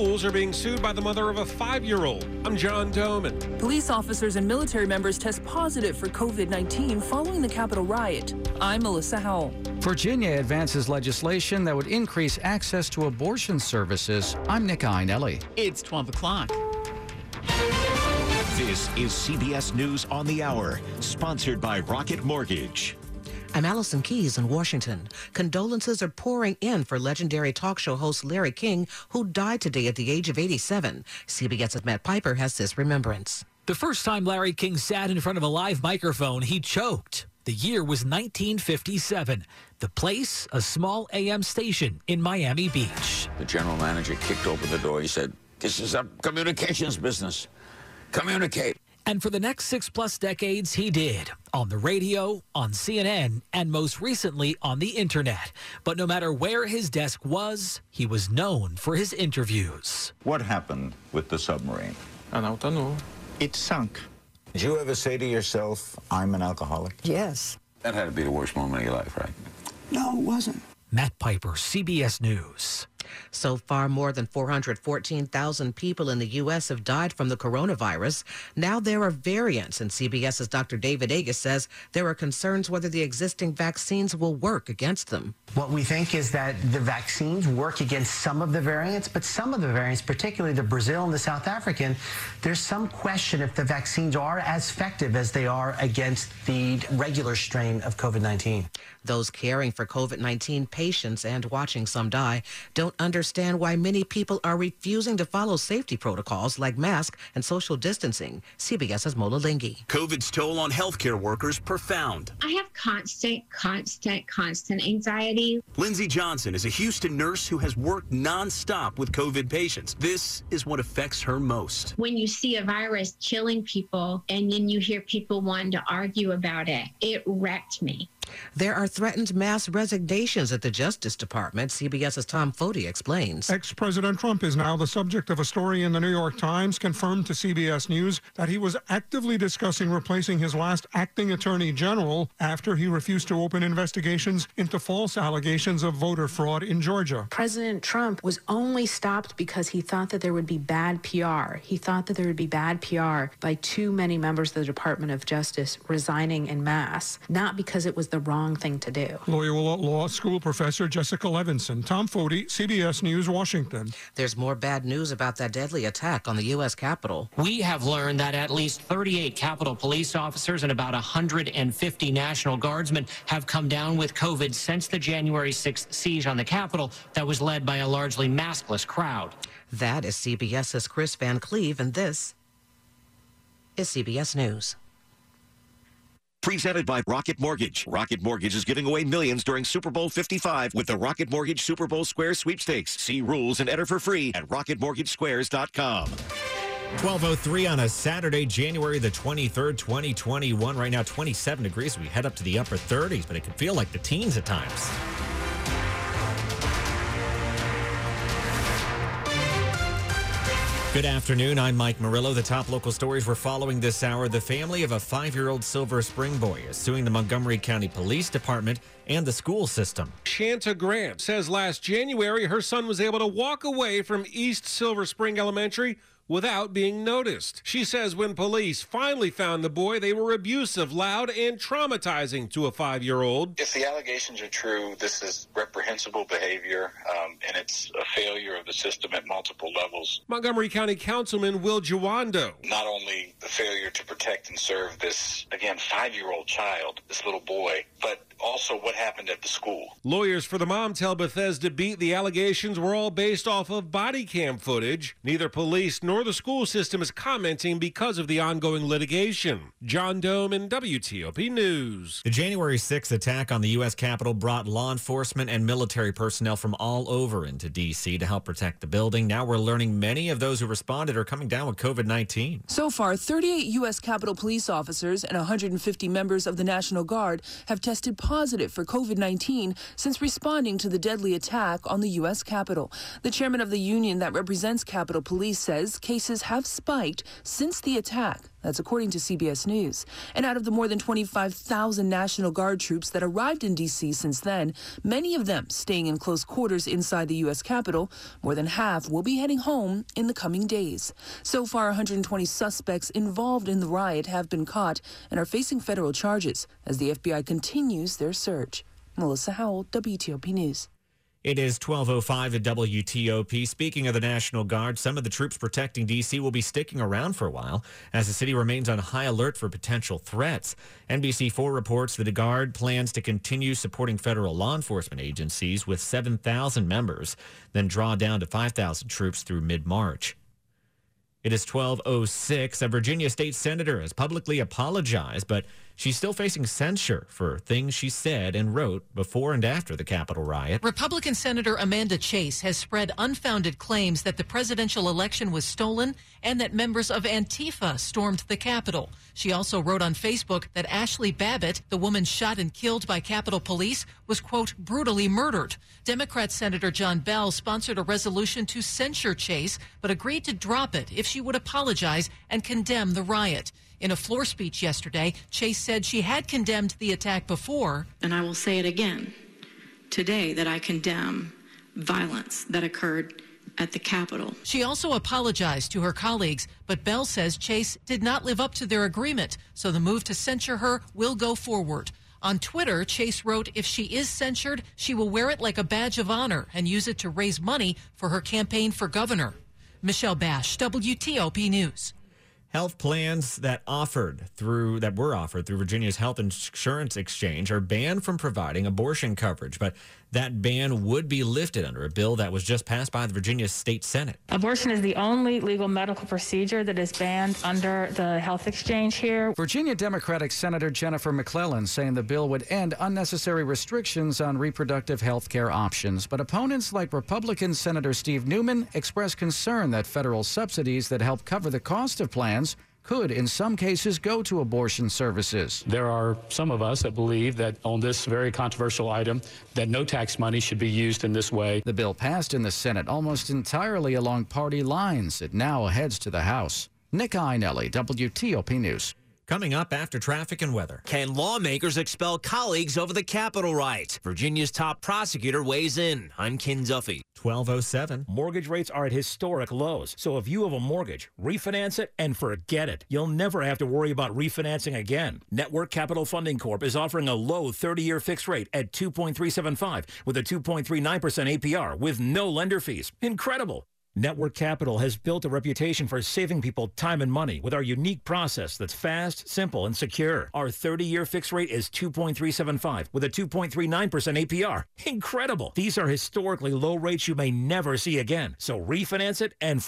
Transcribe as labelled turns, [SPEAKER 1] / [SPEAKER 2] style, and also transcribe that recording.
[SPEAKER 1] schools are being sued by the mother of a 5-year-old. I'm John Doman.
[SPEAKER 2] Police officers and military members test positive for COVID-19 following the Capitol riot. I'm Melissa Howell.
[SPEAKER 3] Virginia advances legislation that would increase access to abortion services. I'm Nick Einelli.
[SPEAKER 4] It's 12 o'clock.
[SPEAKER 5] This is CBS News on the Hour, sponsored by Rocket Mortgage.
[SPEAKER 6] I'm Allison Keyes in Washington. Condolences are pouring in for legendary talk show host Larry King, who died today at the age of 87. CBS's Matt Piper has this remembrance.
[SPEAKER 7] The first time Larry King sat in front of a live microphone, he choked. The year was 1957. The place, a small AM station in Miami Beach.
[SPEAKER 8] The general manager kicked open the door. He said, "This is a communications business. Communicate."
[SPEAKER 7] And for the next 6+ decades, he did. On the radio, on CNN, and most recently on the internet. But no matter where his desk was, he was known for his interviews.
[SPEAKER 9] What happened with the submarine?
[SPEAKER 10] It sunk.
[SPEAKER 9] Did you ever say to yourself, I'm an alcoholic?
[SPEAKER 10] Yes.
[SPEAKER 8] That had to be the worst moment of your life, right?
[SPEAKER 10] No, it wasn't.
[SPEAKER 7] Matt Piper, CBS News.
[SPEAKER 6] So far, more than 414,000 people in the U.S. have died from the coronavirus. Now there are variants, and CBS's Dr. David Agus says there are concerns whether the existing vaccines will work against them.
[SPEAKER 11] What we think is that the vaccines work against some of the variants, but some of the variants, particularly the Brazil and the South African, there's some question if the vaccines are as effective as they are against the regular strain of COVID-19.
[SPEAKER 6] Those caring for COVID-19 patients and watching some die don't understand why many people are refusing to follow safety protocols like masks and social distancing. CBS's Mola Linghi.
[SPEAKER 12] COVID's toll on healthcare workers profound.
[SPEAKER 13] I have constant anxiety.
[SPEAKER 12] Lindsay Johnson is a Houston nurse who has worked nonstop with COVID patients. This is what affects her most.
[SPEAKER 13] When you see a virus killing people and then you hear people wanting to argue about it, it wrecked me.
[SPEAKER 6] There are threatened mass resignations at the Justice Department. CBS's Tom Foti explains.
[SPEAKER 14] Ex-President Trump is now the subject of a story in the New York Times, confirmed to CBS News that he was actively discussing replacing his last acting attorney general after he refused to open investigations into false allegations of voter fraud in Georgia.
[SPEAKER 15] President Trump was only stopped because he thought that there would be bad PR. He thought that there would be bad PR by too many members of the Department of Justice resigning en masse, not because it was the wrong thing to do.
[SPEAKER 14] Loyola Law School professor Jessica Levinson. Tom Foti, CBS News, Washington.
[SPEAKER 6] There's more bad news about that deadly attack on the U.S. Capitol.
[SPEAKER 16] We have learned that at least 38 Capitol police officers and about 150 National Guardsmen have come down with COVID since the January 6th siege on the Capitol that was led by a largely maskless crowd.
[SPEAKER 6] That is CBS's Chris Van Cleve, and this is CBS News.
[SPEAKER 5] Presented by Rocket Mortgage. Rocket Mortgage is giving away millions during Super Bowl 55 with the Rocket Mortgage Super Bowl Square Sweepstakes. See rules and enter for free at rocketmortgagesquares.com.
[SPEAKER 17] 12:03 on a Saturday, January the 23rd, 2021. Right now, 27 degrees. We head up to the upper 30s, but it can feel like the teens at times. Good afternoon. I'm Mike Murillo. The top local stories we're following this hour. The family of a 5-year-old Silver Spring boy is suing the Montgomery County Police Department and the school system.
[SPEAKER 1] Shanta Grant says last January her son was able to walk away from East Silver Spring Elementary without being noticed. She says when police finally found the boy, they were abusive, loud, and traumatizing to a 5-year-old.
[SPEAKER 18] If the allegations are true, this is reprehensible behavior, and it's a failure of the system at multiple levels.
[SPEAKER 1] Montgomery County Councilman Will Jawando.
[SPEAKER 18] Not only the failure to protect and serve this, again, 5-year-old child, this little boy, but also what happened at the school.
[SPEAKER 1] Lawyers for the mom tell Bethesda Beat the allegations were all based off of body cam footage. Neither police nor the school system is commenting because of the ongoing litigation. John Doman, WTOP News.
[SPEAKER 17] The January 6th attack on the U.S. Capitol brought law enforcement and military personnel from all over into D.C. to help protect the building. Now we're learning many of those who responded are coming down with COVID-19.
[SPEAKER 2] So far, 38 U.S. Capitol police officers and 150 members of the National Guard have tested positive for COVID-19 since responding to the deadly attack on the U.S. Capitol. The chairman of the union that represents Capitol Police says cases have spiked since the attack. That's according to CBS News. And out of the more than 25,000 National Guard troops that arrived in D.C. since then, many of them staying in close quarters inside the U.S. Capitol, more than half will be heading home in the coming days. So far, 120 suspects involved in the riot have been caught and are facing federal charges as the FBI continues their search. Melissa Howell, WTOP News.
[SPEAKER 17] It is 12:05 at WTOP. Speaking of the National Guard, some of the troops protecting D.C. will be sticking around for a while as the city remains on high alert for potential threats. NBC4 reports that the Guard plans to continue supporting federal law enforcement agencies with 7,000 members, then draw down to 5,000 troops through mid-March. It is 12:06. A Virginia state senator has publicly apologized, but she's still facing censure for things she said and wrote before and after the Capitol riot.
[SPEAKER 4] Republican Senator Amanda Chase has spread unfounded claims that the presidential election was stolen and that members of Antifa stormed the Capitol. She also wrote on Facebook that Ashley Babbitt, the woman shot and killed by Capitol Police, was, quote, brutally murdered. Democrat Senator John Bell sponsored a resolution to censure Chase, but agreed to drop it if she would apologize and condemn the riot. In a floor speech yesterday, Chase said she had condemned the attack before.
[SPEAKER 19] And I will say it again today that I condemn violence that occurred at the Capitol.
[SPEAKER 4] She also apologized to her colleagues, but Bell says Chase did not live up to their agreement, so the move to censure her will go forward. On Twitter, Chase wrote, if she is censured, she will wear it like a badge of honor and use it to raise money for her campaign for governor. Michelle Bash, WTOP News.
[SPEAKER 17] Health plans that were offered through Virginia's Health Insurance Exchange are banned from providing abortion coverage, but that ban would be lifted under a bill that was just passed by the Virginia State Senate.
[SPEAKER 20] Abortion is the only legal medical procedure that is banned under the health exchange here.
[SPEAKER 3] Virginia Democratic Senator Jennifer McClellan saying the bill would end unnecessary restrictions on reproductive health care options. But opponents like Republican Senator Steve Newman express concern that federal subsidies that help cover the cost of plans could, in some cases, go to abortion services.
[SPEAKER 21] There are some of us that believe that on this very controversial item, that no tax money should be used in this way.
[SPEAKER 3] The bill passed in the Senate almost entirely along party lines. It now heads to the House. Nick Iannelli, WTOP News.
[SPEAKER 17] Coming up after traffic and weather.
[SPEAKER 22] Can lawmakers expel colleagues over the Capitol riot? Virginia's top prosecutor weighs in. I'm Ken Duffy.
[SPEAKER 17] 12:07.
[SPEAKER 23] Mortgage rates are at historic lows. So if you have a mortgage, refinance it and forget it. You'll never have to worry about refinancing again. Network Capital Funding Corp is offering a low 30-year fixed rate at 2.375 with a 2.39% APR with no lender fees. Incredible. Network Capital has built a reputation for saving people time and money with our unique process that's fast, simple, and secure. Our 30-year fixed rate is 2.375 with a 2.39% APR. Incredible. These are historically low rates you may never see again. So refinance it and